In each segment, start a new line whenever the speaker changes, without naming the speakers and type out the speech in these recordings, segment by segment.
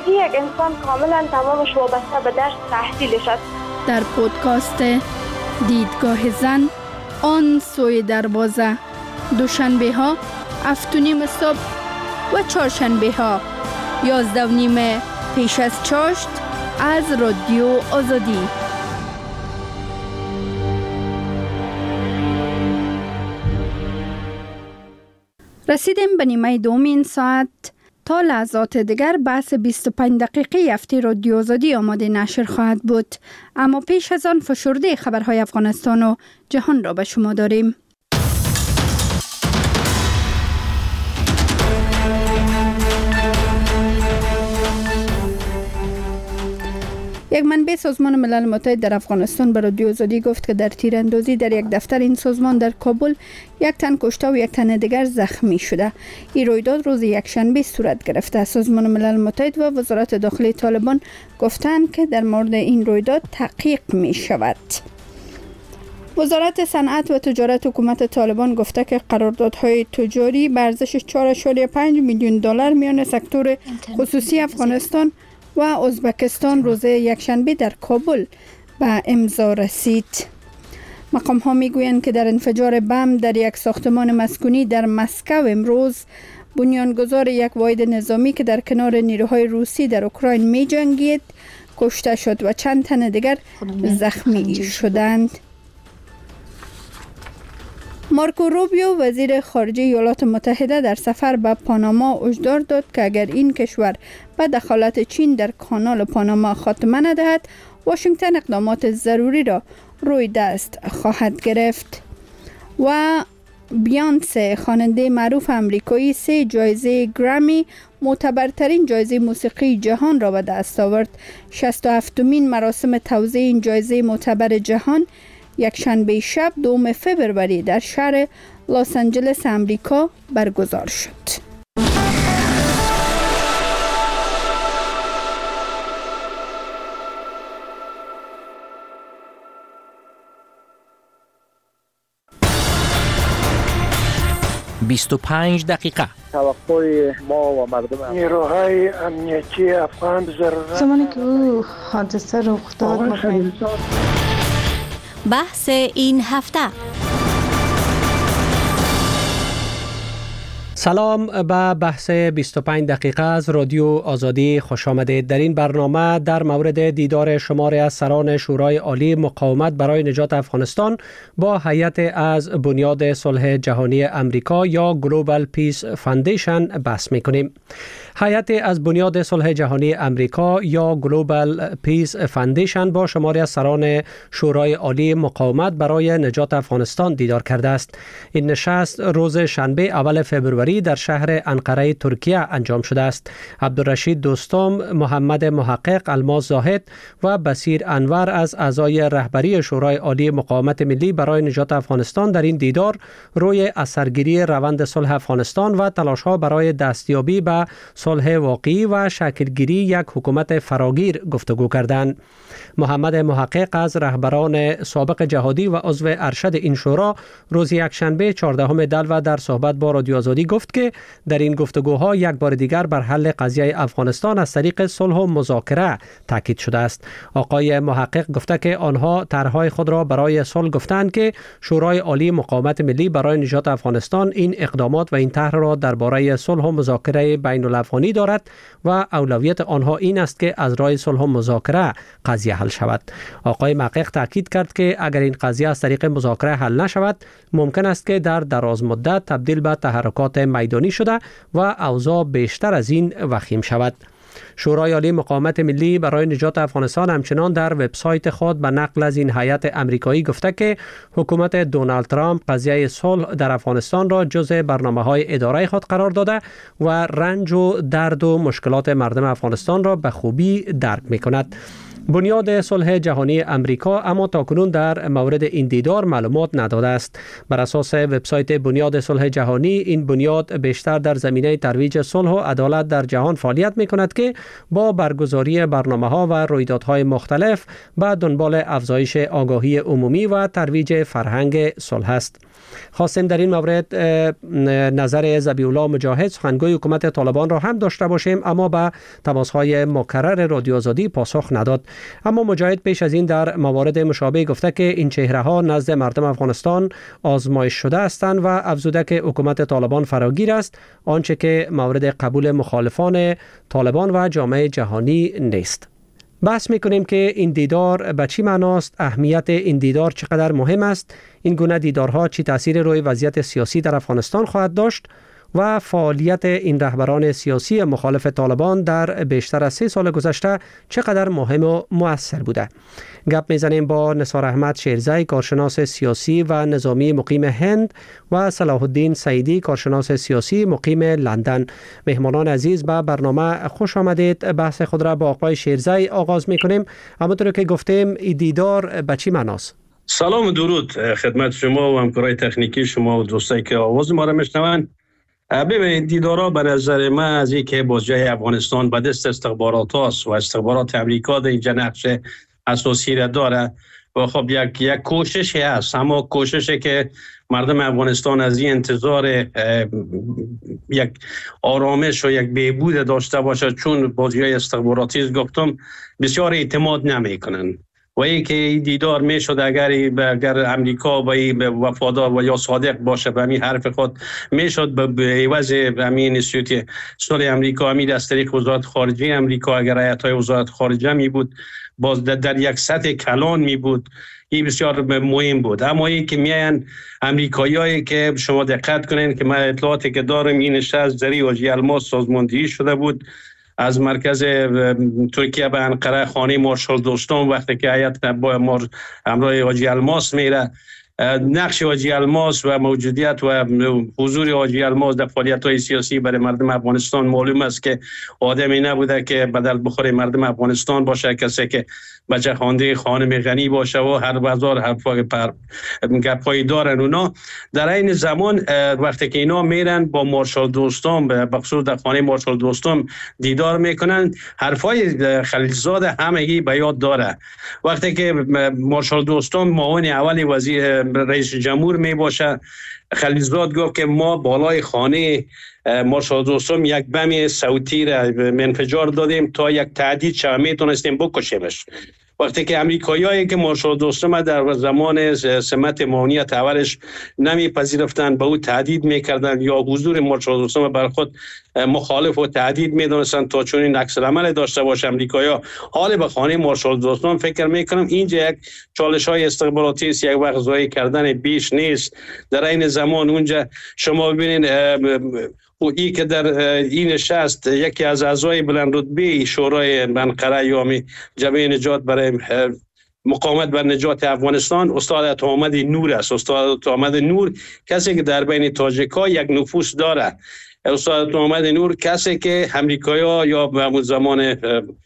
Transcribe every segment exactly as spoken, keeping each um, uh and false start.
زندگی یک انسان کاملا تمامش وابسته به درس تحصیلش است.
در پودکاست دیدگاه زن آن سوی دروازه، دوشنبه ها هفت و نیم صبح و چهارشنبه ها یازده و نیم پیش از چاشت از رادیو آزادی. رسیدیم به نیمه دوم این ساعت. تا لحظات دیگر بحث بیست و پنج دقیقه هفته رادیو آزادی آماده نشر خواهد بود، اما پیش از آن فشرده خبرهای افغانستان و جهان را به شما داریم. یک منبع سازمان ملل متحد در افغانستان به رادیو آزادی گفت که در تیراندازی در یک دفتر این سازمان در کابل یک تن کشته و یک تن دیگر زخمی شده. این رویداد روز یکشنبه صورت گرفته. سازمان ملل متحد و وزارت داخلی طالبان گفتند که در مورد این رویداد تحقیق می شود. وزارت صنعت و تجارت حکومت طالبان گفته که قراردادهای تجاری به ارزش چهار و پنج میلیون دلار میان سکتور خصوصی افغانستان و ازبکستان روز یکشنبه در کابل به امضا رسید. مقام ها می گویند که در انفجار بم در یک ساختمان مسکونی در مسکو امروز بنیانگذار یک واحد نظامی که در کنار نیروهای روسی در اوکراین می جنگید کشته شد و چند تن دیگر زخمی شدند. مارکو روبیو وزیر خارجه ایالات متحده در سفر به پاناما هشدار داد که اگر این کشور به دخالت چین در کانال پاناما خاتمه ندهد، واشنگتن اقدامات ضروری را روی دست خواهد گرفت. و بیانسه خواننده معروف آمریکایی سه جایزه گرامی، معتبرترین جایزه موسیقی جهان را به دست آورد. شصت و هفتمین مراسم توزیع این جایزه معتبر جهان یک شنبه شب دوم فوریه در شهر لس آنجلس امریکا برگزار شد.
بیست و پنج دقیقه.
توقع ما و مردم
نیروهای امنیتی افغان ضرورت
زمانی که او حادثه رخ داد
بحث این هفته.
سلام به بحث بیست و پنج دقیقه از رادیو آزادی خوش آمدید. در این برنامه در مورد دیدار شماری از سران شورای عالی مقاومت برای نجات افغانستان با هیئت از بنیاد صلح جهانی امریکا یا گلوبال پیس فاندیشن بحث می‌کنیم. هیئت از بنیاد صلح جهانی امریکا یا گلوبال پیس فاندیشن با شماری از سران شورای عالی مقاومت برای نجات افغانستان دیدار کرده است. این نشست روز شنبه اول فوریه در شهر انقره ترکیه انجام شده است. عبدالرشید دوستم، محمد محقق، الماس زاهد و بصیر انور از اعضای رهبری شورای عالی مقاومت ملی برای نجات افغانستان در این دیدار روی اثرگیری روند صلح افغانستان و تلاش‌ها برای دستیابی به صلح واقعی و شکلگیری یک حکومت فراگیر گفتگو کردند. محمد محقق از رهبران سابق جهادی و عضو ارشد این شورا روز یکشنبه چهاردهم دلو در صحبت با رادیو آزادی گفت که در این گفتگوها یک بار دیگر بر حل قضیه افغانستان از طریق صلح و مذاکره تاکید شده است. آقای محقق گفته که آنها طرحهای خود را برای صلح گفتند که شورای عالی مقاومت ملی برای نجات افغانستان این اقدامات و این طرح را درباره صلح و مذاکره بین الافغانی دارد و اولویت آنها این است که از راه صلح و مذاکره قضیه حل شود. آقای محقق تاکید کرد که اگر این قضیه از طریق مذاکره حل نشود، ممکن است که در دراز مدت تبدیل به تحرکات میدانی شده و اوضاع بیشتر از این وخیم شود. شورای عالی مقاومت ملی برای نجات افغانستان همچنان در وبسایت خود به نقل از این هیئت امریکایی گفته که حکومت دونالد ترامپ قضیه صلح در افغانستان را جزء برنامه‌های اداره خود قرار داده و رنج و درد و مشکلات مردم افغانستان را به خوبی درک می‌کند. بنیاد صلح جهانی امریکا اما تاکنون در مورد این دیدار معلومات نداده است. بر اساس وبسایت بنیاد صلح جهانی، این بنیاد بیشتر در زمینه ترویج صلح و عدالت در جهان فعالیت می‌کند که با برگزاری برنامه‌ها و رویدادهای مختلف به دنبال افزایش آگاهی عمومی و ترویج فرهنگ صلح است. خواستیم در این مورد نظر ذبیح الله مجاهد سخنگوی حکومت طالبان را هم داشته باشیم، اما به تماس‌های مکرر رادیو آزادی پاسخ نداد. اما مجاهد پیش از این در موارد مشابه گفته که این چهره‌ها نزد مردم افغانستان آزمایش شده هستند و افزوده که حکومت طالبان فراگیر است، آنچه که مورد قبول مخالفان طالبان و جامعه جهانی نیست. بحث میکنیم که این دیدار به چی معناست، اهمیت این دیدار چقدر مهم است، این گونه دیدارها چی تأثیر روی وضعیت سیاسی در افغانستان خواهد داشت و فعالیت این رهبران سیاسی مخالف طالبان در بیشتر از سه سال گذشته چقدر مهم و مؤثر بوده. گپ میزنیم با نثار احمد شیرزی، کارشناس سیاسی و نظامی مقیم هند، و صلاح الدین سعیدی، کارشناس سیاسی مقیم لندن. مهمانان عزیز، به برنامه خوش آمدید. بحث خود را با آقای شیرزی آغاز میکنیم. همونطور که گفتیم این دیدار به چی معناست؟
سلام و درود خدمت شما و همکارای تکنیکی شما و دوستایی که آواز ما را میشنوند. ببینید، دیدارا به نظر من از این که بازجای افغانستان به دست استخبارات هاست و استخبارات امریکا در اینجا نقش اساسی را داره و خب یک یک کوششی هست، اما کوششی که مردم افغانستان از این انتظار یک آرامش و یک بهبود داشته باشه، چون بازجای استخباراتی گفتم بسیار اعتماد نمی کنن و ای که این دیدار می شد اگر اگر امریکا به وفادار و یا صادق باشه به همین حرف خود می شد به عوض همین انستیتوت صلح امریکا، همین از طریق وزارت خارجه امریکا، اگر هیئت های وزارت خارجه می بود باز در, در یک سطح کلان می بود، این بسیار مهم بود. اما این که میان امریکاییایی که شما دقت کنین که من اطلاعاتی که دارم این نشست زری حاجی الماس سازماندهی شده بود از مرکز ترکیه به انقره، خانه مارشال دوستان، وقتی که هیئت با همراه حاجی الماس میره، نقش حاجی الماس و موجودیت و حضور حاجی الماس در فعالیت‌های سیاسی برای مردم افغانستان معلوم است که آدمی نبوده که بدل بخوره مردم افغانستان باشه، کسی که بچه خوانده خانم غنی باشه و هر بازار حرفای پر گپایی دارن. اونا در این زمان وقتی که اینا میرن با مارشال دوستان به خصوص در خانه مارشال دوستان دیدار میکنن، حرفای خلیلزاد همگی به یاد داره. وقتی که مارشال دوستان معاون اول وزیر رئیس جمهور می باشه، خلیلزاد گفت که ما بالای خانه مارشال دوستان یک بم صوتی را انفجار دادیم تا یک تهدید شود، میتونستیم بکشیمش. وقتی که امریکاییایی که مارشال دوستان در زمان سمت معاونیت اولش نمیپذیرفتند به او تهدید میکردند یا حضور مارشال دوستان بر خود مخالف و تهدید میدونستند تا چون این عکس العمل داشته باشه امریکایی‌ها، حال به خانه مارشال دوستان فکر میکنم اینجا یک چالش های استخباراتی است، یک وقت ضایع کردن بیش نیست. در این زمان اونجا شما ببینید و ای که در این نشست یکی از اعضای بلند رتبه شورای انقره یا جبهه نجات برای مقاومت بر نجات افغانستان استاد عطاآمد نور است. استاد عطاآمد نور کسی که در بین تاجیک‌ها یک نفوذ داره. استاد عطاآمد نور کسی که امریکایی‌ها یا به همون زمان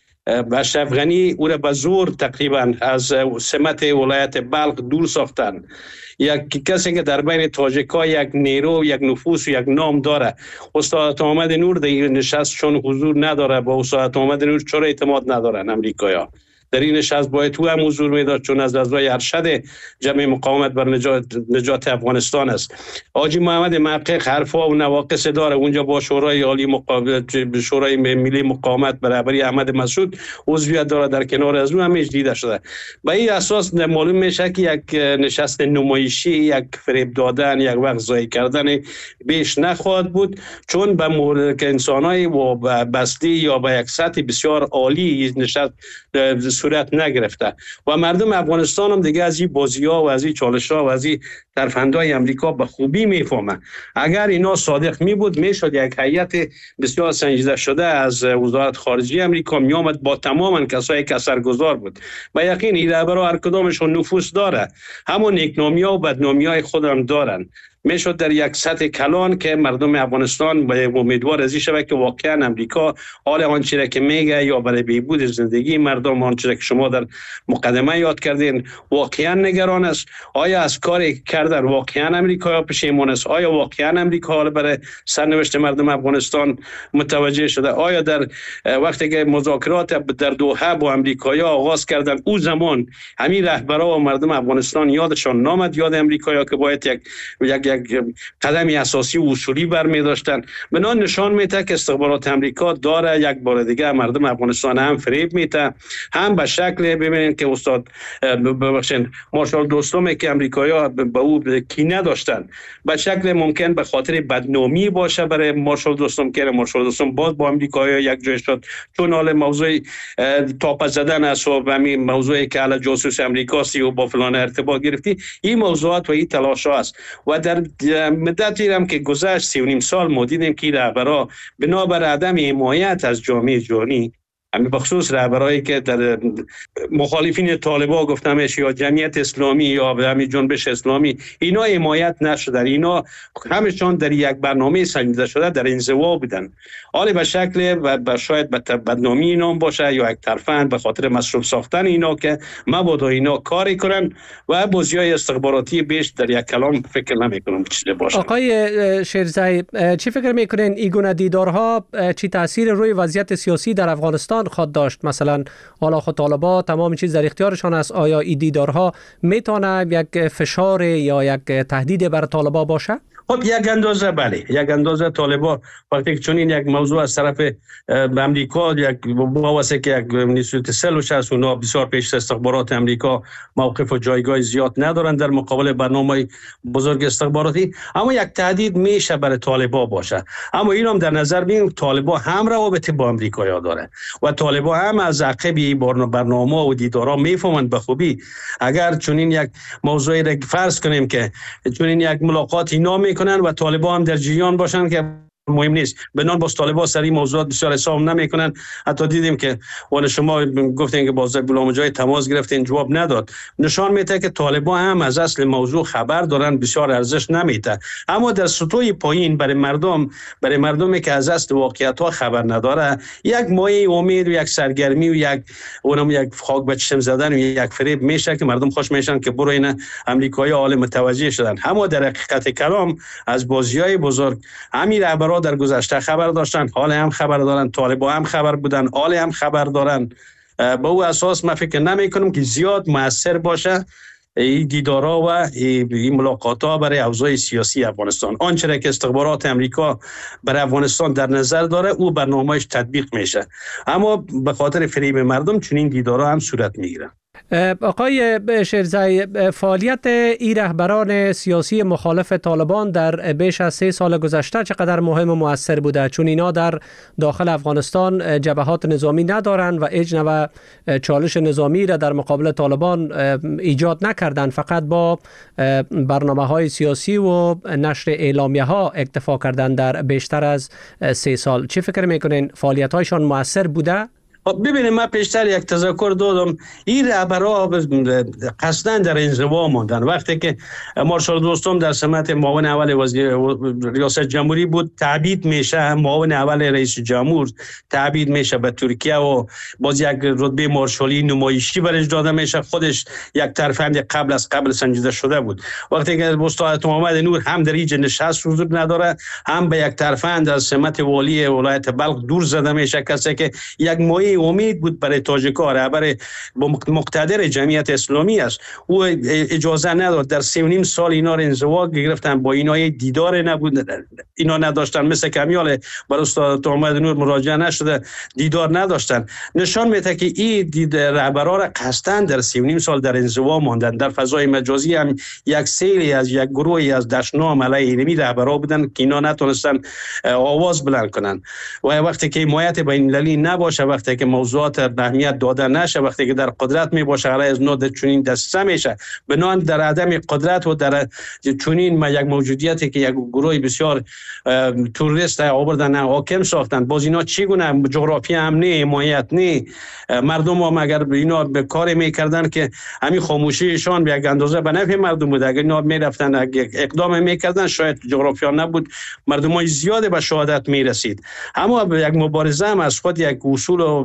اشرف غنی او را به زور تقریبا از سمت ولایت بلخ دور ساختن. یک کسی که در بین تاجیک‌ها یک نیرو، یک نفوذ و یک نام داره. استاد عطاآمد نور در این نشست چون حضور نداره، با استاد عطاآمد نور چرا اعتماد ندارن امریکایی‌ها؟ در این نشست باید تو هم حضور میداد چون از اعضای ارشد جمعیت مقاومت بر نجات, نجات افغانستان است. حاجی محمد محقق حرفا و نواقص داره اونجا، با شورای عالی مقاومت، شورای ملی مقاومت برابری احمد مسعود عضویت داره، در کنار از اون هم دیده شده. به این اساس معلوم میشه که یک نشست نمایشی، یک فریب دادن، یک وقت ضایع کردن بیش نخواهد بود، چون به مورد که انسانای و بستی یا به یک سطح بسیار عالی نشست صورت نگرفته و مردم افغانستان هم دیگه از این بازی‌ها و از این چالش‌ها و از این ترفندهای امریکا به خوبی میفهمن. اگر اینا صادق می بود میشد یک هیئت بسیار سنجیده شده از وزارت خارجه امریکا می آمد با تماما کسایی که اثرگذار بود. با یقین این رهبرها هر کدامشون نفوذ داره، همون نیکنامی‌ها و بدنامی‌های خودم دارن. میشد در یک سطح کلان که مردم افغانستان امیدوار از این شود که واقعا امریکا حال آنچه را که میگه یا برای بهبود زندگی مردم آنچه را که شما در مقدمه یاد کردین واقعا نگران است. آیا از کاری کردن واقعا امریکا پشیمان است؟ آیا واقعا امریکا حال برای سرنوشت مردم افغانستان متوجه شده؟ آیا در وقتی که مذاکرات در دوحه با امریکایی‌ها آغاز کردن او زمان همین رهبران و مردم افغانستان یادشان نامد یاد امریکایی‌ها که باید یک یک یک قدمی اساسی و اصولی برمی داشتن؟ بنان نشان میده که استخبارات امریکا داره یک بار دیگه مردم افغانستان هم فریب میده، هم به شکل ببینید که استاد ببخشید مارشال دوستم که امریکایی‌ها به او کینه داشتن به شکل ممکن به خاطر بدنامی باشه برای مارشال دوستم که مارشال دوستم باز با امریکایی‌ها یک جای شد چون حال موضوع تاپ زدن است و همین موضوعی که علی جاسوس امریکاسی و با فلان ارتباط گرفتی، این موضوعات و این تلاش است. و در مدتی هم که گذشت سی و نیم سال ما دیدیم که رهبرها بنابر عدم حمایت از جامعه جهانی، همین بخصوص رهبرایی که در مخالفین طالبان گفتمش یا جمعیت اسلامی یا همین جنبش اسلامی، اینا حمایت نشدن، اینا همشون در یک برنامه سنجیده شده در انزوا بودن. حالا به شکل و شاید به بدنامی اینا باشه یا یک طرفن به خاطر مصروف ساختن اینا که مبادا اینا کاری کنن و بازیای استخباراتی بیش در یک کلام فکر نمیکنم چیزی باشه.
آقای شیرزایی چی فکر میکنین این گونه دیدارها چی تاثیر روی وضعیت سیاسی در افغانستان خواهد داشت؟ مثلا حالا خود طالبان تمام چیز در اختیارشان است، آیا این دیدارها میتونه یک فشار یا یک تهدید بر طالبان باشه؟
خب یک اندازه بله، یک اندازه طالبان وقتی که چون این یک موضوع از طرف امریکا یک واسه که یک نیسوت سلوش است، اونا بسیار پیش استخبارات امریکا موقف و جایگاه زیاد ندارن در مقابل برنامه بزرگ استخباراتی، اما یک تهدید میشه برای طالبان باشه. اما این هم در نظر بگیریم طالبان هم روابط با امریکا داره و طالبان هم از عقب این برنامه و دیدارها میفهمند به خوبی. اگر چون این یک موضوعی را فرض کنیم که چون این یک ملاقات اینا کنن و طالبان هم در جریان باشن که مهم نیست، بنان با طالبان سری موضوعات بسیار حساب نمیکنن. حتی دیدیم که ولی شما گفتین که باز غلام جای تماس گرفتین جواب نداد، نشان میده که طالبان هم از اصل موضوع خبر دارن، بسیار ارزش نمیده. اما در سطوح پایین برای مردم برای مردمی که از اصل واقعیت ها خبر نداره، یک مایه امید و یک سرگرمی و یک اونم یک خاک به چشم زدن و یک فریب میشه که مردم خوش میشن که برو اینا امریکایی حال متوجه شدن. اما در حقیقت کلام از بازیای بزرگ همین رهبران در گذشته خبر داشتن، حال هم خبر دارن، طالبان هم خبر بودن، حال هم خبر دارن. با او اساس من فکر نمی کنم که زیاد مؤثر باشه این دیدارها و این ملاقات‌ها برای اوضاع سیاسی افغانستان. آنچه که استخبارات امریکا برای افغانستان در نظر داره او برنامه‌اش تطبیق میشه، اما به خاطر فریب مردم چنین دیدارها هم صورت میگیره.
آقای شیرزایی، فعالیت این رهبران سیاسی مخالف طالبان در بیش از سه سال گذشته چقدر مهم و مؤثر بوده؟ چون اینا در داخل افغانستان جبهات نظامی ندارن و هیچ نوع چالش نظامی را در مقابل طالبان ایجاد نکردن، فقط با برنامه‌های سیاسی و نشر اعلامیه‌ها اکتفا کردن در بیشتر از سه سال. چه فکر میکنین فعالیت‌هایشان مؤثر بوده؟
ببینید من پیشتر یک تذکر دادم، این رهبرها قصداً در انزوا ماندن. وقتی که مارشال دوستم در سمت معاون اول وزیر ریاست جمهوری بود، تعبید میشه معاون اول رئیس جمهور تعبید میشه به ترکیه و باز یک رتبه مارشالی نمایشی برش داده میشه. خودش یک ترفند قبل از قبل سنجیده شده بود. وقتی که استاد محمد نور هم در اینجا نشست حضور نداره، هم به یک ترفند از سمت والی ولایت بلخ دور زده میشه، کسی که یک مایه امید بود برای تاجیک‌ها، رهبر مقتدر جمعیت اسلامی است. او اجازه نداد. در سه و نیم سال اینا رو انزوا گرفتن، با اینا دیدار نبود، اینا نداشتن، مثل کمیال بر استاد محمد نور مراجعه نشده، دیدار نداشتن. نشان میده که این دید رهبرها را قصداً در سه و نیم سال در انزوا ماندن. در فضای مجازی هم یک سری از یک گروهی از دشنام علیه اینمی رهبرها بودن که اینا نتونستن آواز بلند کنن. و وقتی که حمایت بین المللی نباشه، وقتی که موضوعات اهمیت داده نشه، وقتی که در قدرت می باشه علیه از نو چنین دسته میشه. بنان در عدم قدرت و در چنین یک موجودیتی که یک گروه بسیار توریست آوردن حاکم ساختن، باز اینا چگونه جغرافی هم نه، حمایت نه، مردم هم اگر اینا به کاری میکردن که همین خاموشیشان به یک اندازه به نفع مردم بود، اگر اینا میرفتن اقدام میکردن شاید جغرافیا نبود، مردم های زیاد به شهادت میرسید. اما یک مبارزه هم از خود یک اصول و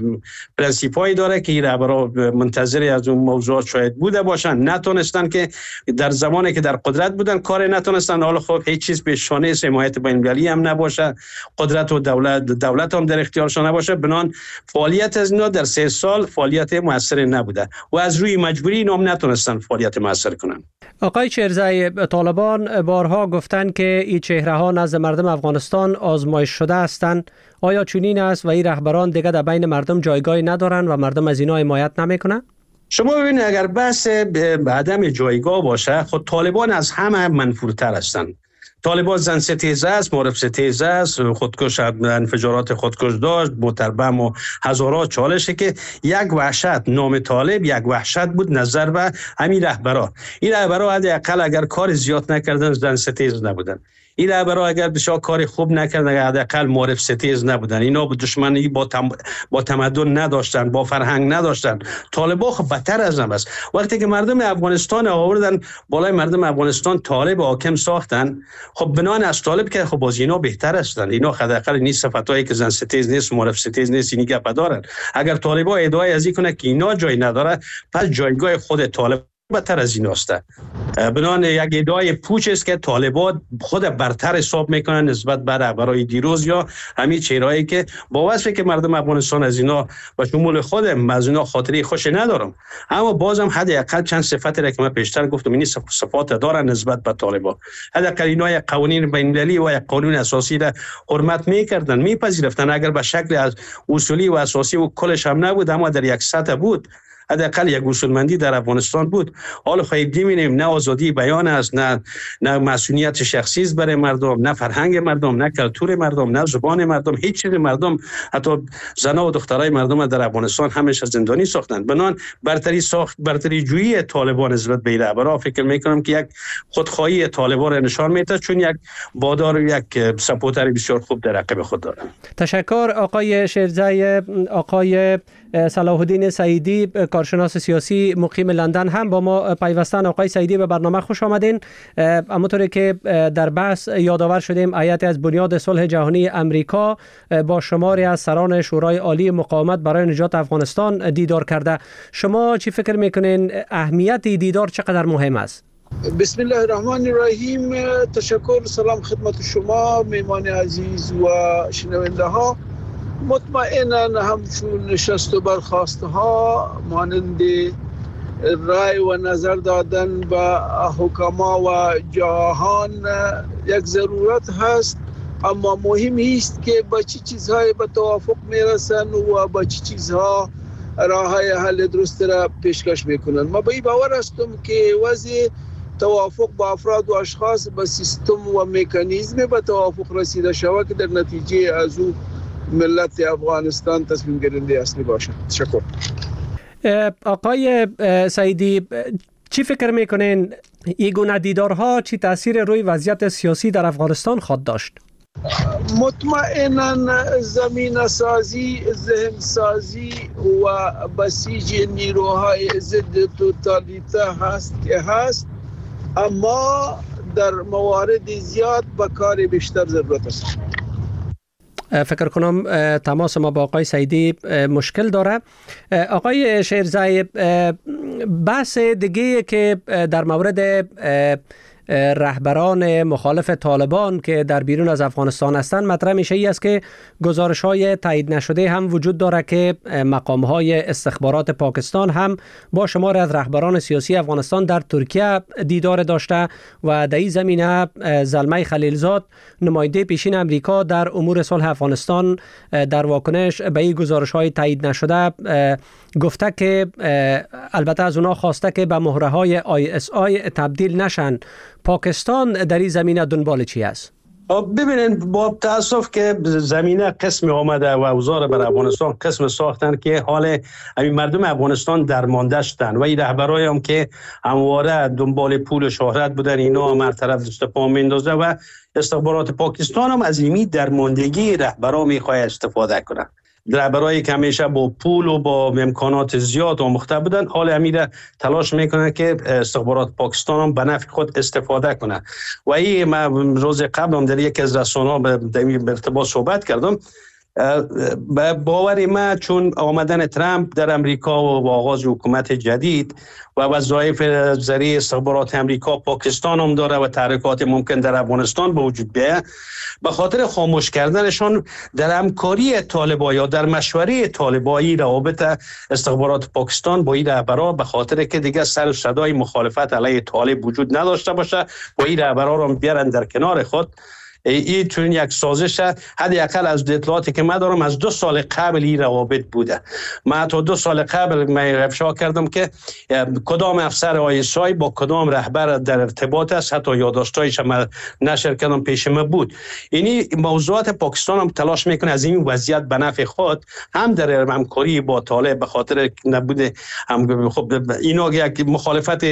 پرنسیپایی داره که این رهبرا منتظری از اون موضوعات شاید بوده باشن، نتونستن که در زمانی که در قدرت بودن کار نتونستن. حالا خب هیچ چیز به شانه حمایت بین‌المللی هم نباشه، قدرت و دولت دولت هم در اختیارشان نباشه، بنان فعالیت از اینا در سه سال فعالیت موثر نبوده و از روی مجبوری اینا هم نتونستن فعالیت موثر کنن.
آقای شیرزایی، طالبان بارها گفتند که این چهره ها نزد مردم افغانستان آزمایش شده هستند. آیا چنین است و این رهبران دیگه در بین مردم جایگاهی ندارن و مردم از اینا حمایت نمیکنن؟
شما ببینید اگر بحث به عدم جایگاه باشه، خود طالبان از همه منفورتر هستند. طالبان زن ستیزه است، معرف ستیزه است، خودکش انفجارات خودکش داشت، متربم و هزارات چالشه که یک وحشت نام طالب یک وحشت بود نظر به همین رهبرا. این رهبرا حداقل اگر کار زیاد نکردن زن ستیز نبودن. این رهبرا اگر بسیار کار خوب نکردن حداقل معرف ستیز نبودن. اینا با دشمنی با تم... با تمدن نداشتن، با فرهنگ نداشتن. طالبان خب بدتر از هم است. وقتی که مردم افغانستان آوردن بالای مردم افغانستان طالب حاکم ساختن، خب بنان از طالب که خب باز اینا بهتر هستن. اینا حداقل نیست صفاتایی که زن ستیز نیست، معرف ستیز نیست، اینی گپ دارن. اگر طالبان ادعای از این کنه که اینا جای نداره، پس جایگاه خود طالب بدتر از این است. بنان یک ادعای پوچ است که طالبان خود برتر حساب میکنن نسبت به رهبرای دیروز یا همین چهرهایی که با وصفی که مردم افغانستان از اینا و شمول خودم از اینا خاطری خوش ندارم، اما بازم حداقل چند صفت را که من پیشتر گفتم این صفات دارن نسبت به طالبان. حداقل اینا یک قوانین بین‌المللی و یک قانون اساسی را حرمت میکردن، میپذیرفتن، اگر به شکل از اصولی و اساسی و کلش هم نبود اما در یک سطح بود، حداقل یک اصولمندی در افغانستان بود. حالا خیلی می‌بینیم نه آزادی بیان است، نه نه مسئولیت شخصی است برای مردم، نه فرهنگ مردم، نه کلتور مردم، نه زبان مردم، هیچ چیز مردم، حتی زنان و دخترای مردم در افغانستان همیشه زندانی ساختند. بنان برتری ساخت برتری جویی طالبان نسبت به رهبران فکر می‌کنم که یک خودخواهی طالبان را نشان میده، چون یک بادار و یک سپورتر بسیار خوب در عقب خود دارند.
تشکر آقای شیرزایی. آقای صلاح الدین سعیدی، کارشناس سیاسی مقیم لندن، هم با ما پیوستن. آقای سعیدی به برنامه خوش آمدین. همونطوری که در بحث یادآور شدیم، هیئت از بنیاد صلح جهانی امریکا با شماری از سران شورای عالی مقاومت برای نجات افغانستان دیدار کرده. شما چی فکر میکنین اهمیت دیدار چقدر مهم است؟
بسم الله الرحمن الرحیم. تشکر، سلام خدمت شما میهمان عزیز و شنونده ها. مطمئنا همچون نشست و برخاسته ها مانند رای و نظر دادن به حکما و جهان یک ضرورت هست، اما مهم است که با چه چیزهای به توافق میرسن و با چه چیزها راههای حل درست را پیشکش میکنن. ما به این باور هستم که وضع توافق با افراد و اشخاص با سیستم و مکانیزم به توافق رسیده شود که در نتیجه از او ملت افغانستان تصمیم گیرنده اصلی باشد. تشکر.
آقای سعیدی، چی فکر میکنین این گونه دیدارها چی تاثیر روی وضعیت سیاسی در افغانستان خواهد داشت؟
مطمئنا زمین سازی، ذهن سازی و بسیج نیروهای ضد توتالیته هست که هست، اما در موارد زیاد به کار بیشتر ضرورت است.
فکر کنم تماس ما با آقای سعیدی مشکل داره. آقای شیرزایی، بحث دیگه که در مورد رهبران مخالف طالبان که در بیرون از افغانستان هستند مطرح میشه ای است که گزارش‌های تایید نشده هم وجود داره که مقام‌های استخبارات پاکستان هم با شمار از رهبران سیاسی افغانستان در ترکیه دیدار داشته و در این زمینه زلمه خلیلزاد، نماینده پیشین امریکا در امور صلح افغانستان، در واکنش به این گزارش‌های تایید نشده گفته که البته از اونا خواسته که به مهره‌های آی اس آی تبدیل نشن. پاکستان در این زمینه دنبال چی است؟
ببینید با تاسف که زمینه قسم آمده و اوزار بر افغانستان قسم ساختن که حال همین مردم افغانستان درمانده شدن و این رهبرای هم که همواره دنبال پول و شهرت بودن اینا هم هر طرف دست پا میندازه و استخبارات پاکستان هم از این درماندگی رهبرا میخواد استفاده کنه. رهبرایی که همیشه با پول و با امکانات زیاد آموخته بودن حال امیر تلاش میکنه که استخبارات پاکستان هم به نفع خود استفاده کنه و این من روز قبل هم در یک از رسانه‌ها به ارتباط صحبت کردم. باور ما چون آمدن ترامپ در امریکا و آغاز حکومت جدید و وظایف ذریع استخبارات امریکا پاکستان هم داره و تحریکات ممکن در افغانستان به وجود بیاید، به خاطر خاموش کردنشان در همکاری طالبان یا در مشوره طالبانی روابط استخبارات پاکستان با این رهبرا به خاطر که دیگه سر و صدای مخالفت علیه طالب وجود نداشته باشه با این رهبرا رو بیارن در کنار خود. این چون یک سازش حداقل از اطلاعاتی که من دارم از دو سال قبل این روابط بوده. من تا دو سال قبل من افشا کردم که کدام افسر آی اس آی با کدام رهبر در ارتباط است، حتی یادداشتایش من نشر کردم پیش من بود. یعنی موضوعات پاکستان هم تلاش میکنه از این وضعیت به نفع خود هم در همکاری با طالب به خاطر نبوده هم خب اینا یک مخالفت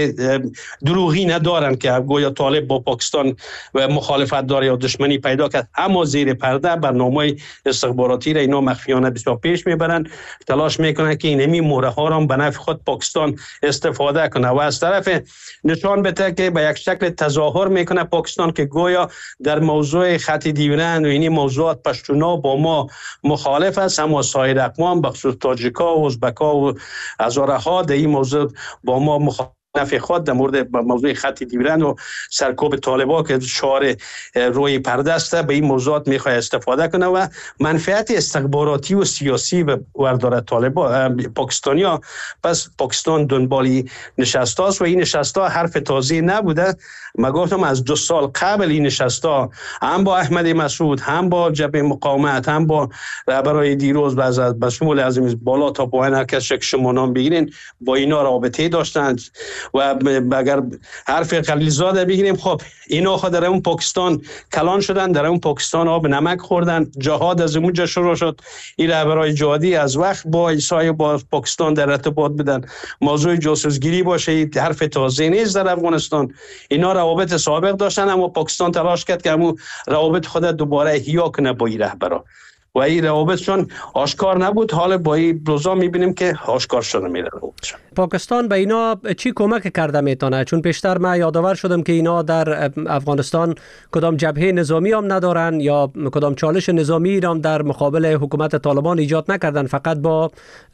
دروغی ندارن که گویا طالب با پاکستان مخالفت داره یا دشمنی پیدا کرد، اما زیر پرده برنامه استخباراتی را اینا مخفیانه بسیار پیش میبرن، تلاش میکنن که اینمی موره ها را به نفع خود پاکستان استفاده کنه و از طرف نشان بده که به یک شکل تظاهر میکنه پاکستان که گویا در موضوع خط دیورند و اینی موضوعات پشتونا با ما مخالف است، اما سایر اقوام بخصوص تاجیکا و ازبکا و هزاره ها در این موضوع با ما مخالف نفع خود در مورد موضوع خط دیورند و سرکوب طالبان که شعار روی پرده است به این موضوعات میخواد استفاده کنه و منفعت استخباراتی و سیاسی و ورداره طالبان پاکستانی ها. پس پاکستان دنبالی نشسته است و این نشسته حرف تازه نبوده. من گفتم از دو سال قبل این نشسته هم با احمد مسعود هم با جبهه مقاومت هم با رهبرای دیروز و به شمول از بالا تا پایین هر کس که شما نام بگیرین با اینا رابطه داشتند و اگر حرف خلیلزاده بگیریم خب اینا خود در اون پاکستان کلان شدن، در اون پاکستان آب نمک خوردن، جهاد از اونجا شروع شد. این رهبرای جهادی از وقت با ایسای با پاکستان در ارتباط بدن، موضوع جاسوسگیری باشه حرف تازه نیست در افغانستان. اینا روابط سابق داشتن اما پاکستان تلاش کرد که همون روابط خود دوباره احیا کنه با این رهبرا و این روابطشون آشکار نبود. حالا با این روزا میبینیم که آشکار شده میره روابطشون.
پاکستان به اینا چی کمک کرده میتونه؟ چون پیشتر من یادآور شدم که اینا در افغانستان کدام جبهه نظامی هم ندارن یا کدام چالش نظامی هم در مقابل حکومت طالبان ایجاد نکردن، فقط با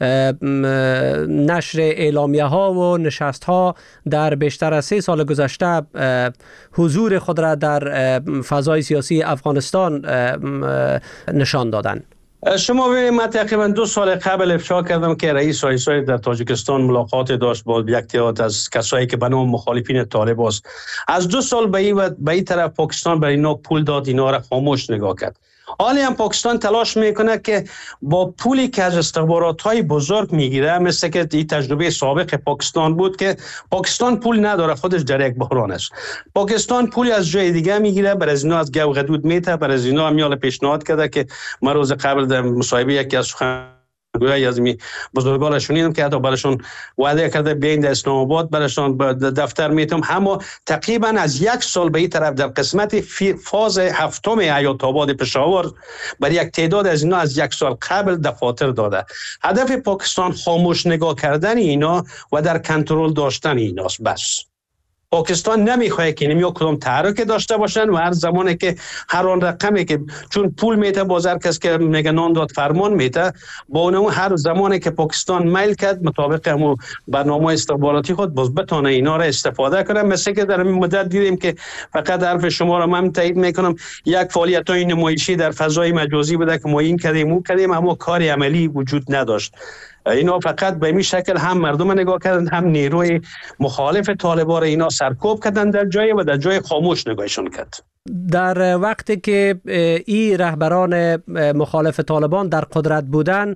نشر اعلامیه ها و نشست ها در بیشتر از سه سال گذشته حضور خود را در فضای سیاسی افغانستان نشان دادن.
شما ببینید من تقریبا دو سال قبل افشا کردم که رئیس آیسای در تاجیکستان ملاقات داشت با یک تعداد از کسایی که به نام مخالفین طالب است. از دو سال به این به این طرف پاکستان برای اینا پول داد، اینا را خاموش نگاه کرد. حالی هم پاکستان تلاش میکنه که با پولی که از استخبارات‌های بزرگ میگیره، مثل که این تجربه سابق پاکستان بود که پاکستان پول نداره، خودش در یک بحران است. پاکستان پولی از جای دیگه میگیره، بر از اینا از گو غدود میته، بر از اینا میال پیشنهاد کرده که من روز قبل در مصاحبه یکی از گویی از می بزرگوارا شنیدم که حتی براشون وعده کرده بیاین در اسلام آباد براشون دفتر میتم. اما تقریبا از یک سال به این طرف در قسمت فاز هفتم حیات آباد پشاور برای یک تعداد از اینا از یک سال قبل دفاتر داده. هدف پاکستان خاموش نگاه کردن اینا و در کنترل داشتن ایناست. بس پاکستان نمیخواد که نمیو کدام تحرک داشته باشن و هر زمانی که هر آن رقمی که چون پول میته بازار کس که میگه نان داد فرمان میته، با اون هر زمانی که پاکستان میل کرد مطابق همون برنامه استخباراتی خود باز بتونه اینا را استفاده کنه. مثل که در این مدت دیدیم که فقط حرف شما را من تایید میکنم، یک فعالیت های نمایشی در فضای مجازی بوده که ما این کردیم اون کردیم اما کار عملی وجود نداشت. اینا فقط به این شکل هم مردم نگاه کردن، هم نیروی مخالف طالبان اینا سرکوب کردن در جای و در جای خاموش نگاهشون کرد.
در وقتی که این رهبران مخالف طالبان در قدرت بودن،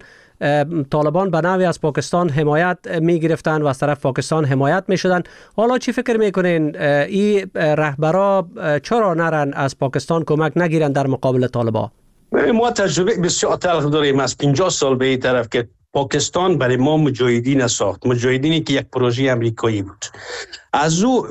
طالبان به نوعی از پاکستان حمایت می گرفتن و از طرف پاکستان حمایت می شدن. حالا چی فکر می کنین این رهبرا چرا نرن از پاکستان کمک نگیرن در مقابل طالبان؟
ما تجربه بسیار تلخ داریم از پنجاه سال به این طرف که پاکستان برای ما مجاهدین ساخت، مجاهدینی که یک پروژه امریکایی بود. از او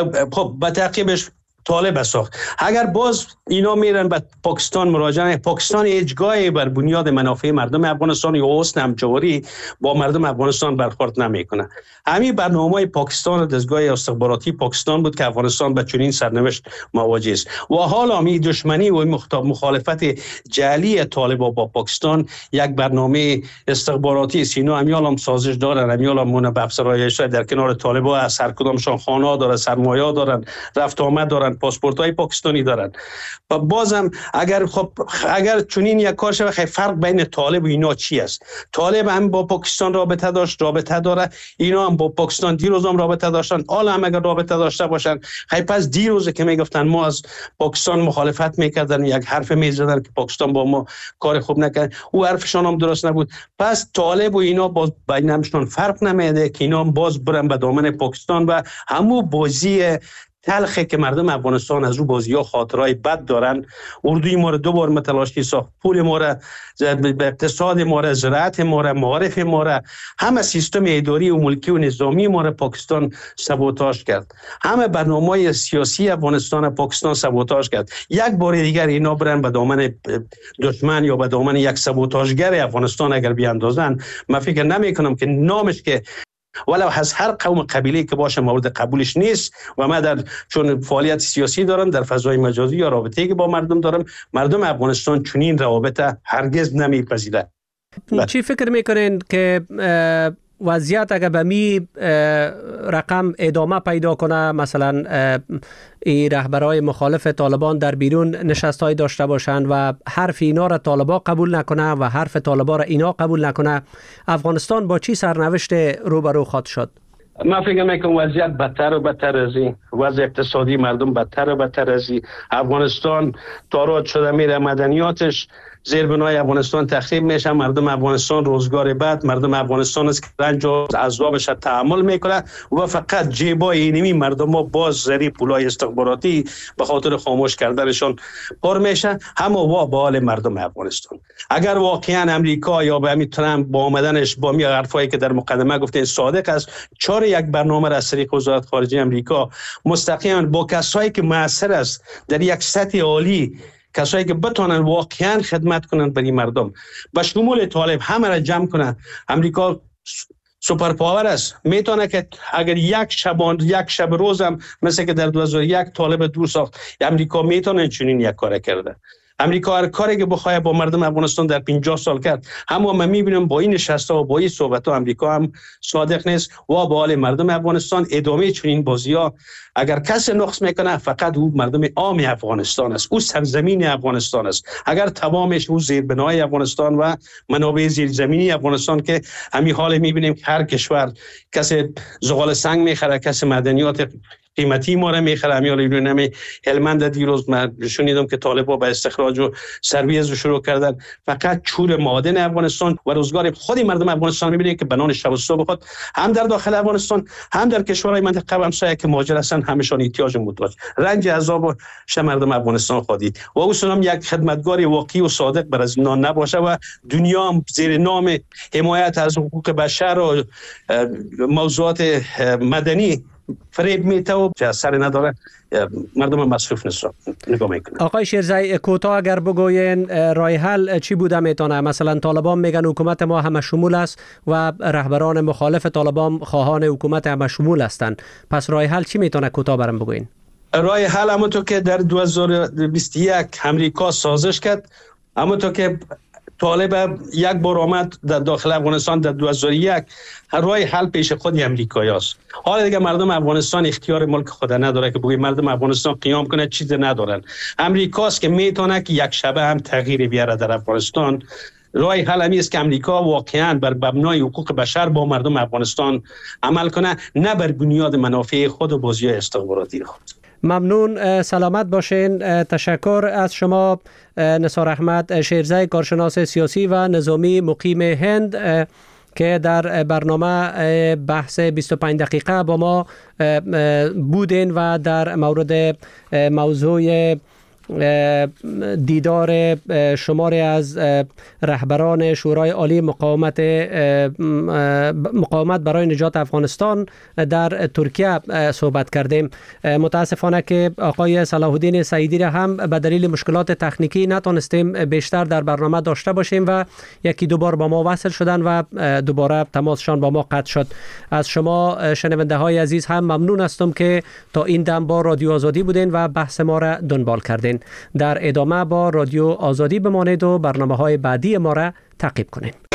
خب به تعقیبش طالب ساخت. اگر باز اینا میرن به پاکستان مراجعه، پاکستان هیچگاهی بر بنیاد منافع مردم افغانستان یا حسن همجواری با مردم افغانستان برخورد نمیکنه. همین برنامه پاکستان و دستگاه استخباراتی پاکستان بود که افغانستان به چنین سرنوشت مواجه است. و حالا می دشمنی و مخالفت جعلی طالبان با پاکستان یک برنامه استخباراتی سینا امیال هم سازش دارن، امیال هم مون افسرایش در کنار طالبان از هر کدامشان خانه داره، سرمایه دارن، رفت آمد دارن، پاسپورت های پاکستانی دارن. و بازم اگر خب اگر چنین یک کار شود، خیلی فرق بین طالب و اینا چی است؟ طالب هم با پاکستان رابطه داشت، رابطه داره، اینا هم با پاکستان دیروز هم رابطه داشتن. حالا هم اگر رابطه داشته باشن، خیلی پس دیروز که میگفتن ما از پاکستان مخالفت میکردن، یک حرف میزدن که پاکستان با ما کار خوب نکرد، او حرفشان هم درست نبود. پس طالب و اینا باز بینشون فرق نمیده که اینا هم باز برن به دامن پاکستان و همون بازی تلخه که مردم افغانستان از رو بازی ها خاطرهای بد دارن. اردوی ما را دو بار متلاشی ساخت، پول ما را، اقتصاد ما را، زراعت ما را، معارف ما را، همه سیستم اداری و ملکی و نظامی ما را پاکستان سابوتاژ کرد. همه برنامه‌های سیاسی افغانستان پاکستان سابوتاژ کرد. یک بار دیگر اینا برن به دامن دشمن یا به دامن یک سابوتاژگر افغانستان اگر بیاندازن، من فکر نمی کنم که نامش که ولو از هر قوم قبیله که باشه مورد قبولش نیست. و من در چون فعالیت سیاسی دارم در فضای مجازی یا رابطه‌ای که با مردم دارم، مردم افغانستان چنین روابط هرگز نمیپذیرند.
چی فکر میکنین که وضعیت اگر به می رقم ادامه پیدا کنه، مثلا این رهبرای مخالف طالبان در بیرون نشست‌های داشته باشند و حرف اینا را طالبان قبول نکنه و حرف طالبان را اینا قبول نکنه، افغانستان با چی سرنوشت روبرو خواهد شد؟
من فکر میکنم وضعیت بدتر و بدتر از این، وضع اقتصادی مردم بدتر و بدتر از این. افغانستان تاراج شده میره، مدنیاتش زیربنای افغانستان تخریب میشه، مردم افغانستان روزگار بعد، مردم افغانستان است که رنج و عذابش تحمل میکنه و فقط جیبای اینمی مردم ها باز زری پولای استخباراتی به خاطر خاموش کردنشان پر میشه، همه وا به حال مردم افغانستان. اگر واقعا امریکا یا به همین ترامپ با آمدنش با می حرفایی که در مقدمه گفته صادق است، چاره یک برنامه را از طریق وزارت خارجه امریکا مستقیما با کسایی که موثر است در یک سطح عالی، کسایی که بتونن واقعا خدمت کنن برای مردم، به شمول طالب همه را جمع کنن. امریکا سوپر پاور است، میتونه که اگر یک شبان یک شب روزم مثل که در دو هزار و یک طالب دور ساخت، امریکا میتونه چنین یک کار کرده. امریکا هر کاری که بخواد با مردم افغانستان در پنجاه سال کرد، اما من میبینم با این نشست‌ها و با این صحبت‌ها امریکا هم صادق نیست و با حال مردم افغانستان ادامه چنین بازی‌ها اگر کسی نقص میکنه فقط او مردم عام افغانستان است، او سرزمین افغانستان است. اگر تمامش او زیربنای افغانستان و منابع زیرزمینی افغانستان که همین حال میبینیم که هر کشور کسی زغال سنگ میخره، کسی معدنیات قیمتی ما را میخره. همیال ایران هلمند دیروز من شنیدم که طالبان به استخراج و سرویز شروع کردن. فقط چور معادن افغانستان و روزگار خود مردم افغانستان میبینید که بنان شب و صبح خود هم در داخل افغانستان هم در کشورهای منطقه همسایه که مهاجر هستند همشان احتیاج محتاج رنج عذاب مردم افغانستان خودی و اصلا یک خدمتگار واقعی و صادق بر از اینا نباشه و دنیا هم زیر نام حمایت از حقوق بشر و موضوعات مدنی فریب میته و اثر نداره، مردم مصروف نیست نگاه میکنه.
آقای شیرزی کوتاه اگر بگوین راه حل چی بوده میتونه؟ مثلا طالبان میگن حکومت ما همه شمول است و رهبران مخالف طالبان خواهان حکومت همه شمول هستند، پس راه حل چی میتونه کوتاه برام بگوین؟
راه حل همونطور که در دو هزار و بیست و یک امریکا سازش کرد، همونطور که طالب یک بار آمد در داخل افغانستان در دو هزار و یک، راه حل پیش خود امریکایی است. حالا دیگه مردم افغانستان اختیار ملک خود نداره که بگه مردم افغانستان قیام کنه، چیز ندارن. امریکاست که میتونه که یک شبه هم تغییر بیاره در افغانستان. راه حل همی است که امریکا واقعا بر مبنای حقوق بشر با مردم افغانستان عمل کنه، نه بر بنیاد منافع خود و بازی‌های استخباراتی خود.
ممنون، سلامت باشین. تشکر از شما نثار احمد شیرزی، کارشناس سیاسی و نظامی مقیم هند که در برنامه بحث بیست و پنج دقیقه با ما بودین و در مورد موضوع دیدار شماری از رهبران شورای عالی مقاومت مقاومت برای نجات افغانستان در ترکیه صحبت کردیم. متاسفانه که آقای صلاح الدین سعیدی را هم به دلیل مشکلات تکنیکی نتونستیم بیشتر در برنامه داشته باشیم و یکی دو بار با ما وصل شدن و دوباره تماسشان با ما قطع شد. از شما شنونده های عزیز هم ممنون هستم که تا این دم با رادیو آزادی بودین و بحث ما را دنبال کردین. در ادامه با رادیو آزادی بمانید و برنامه های بعدی ما را تعقیب کنید.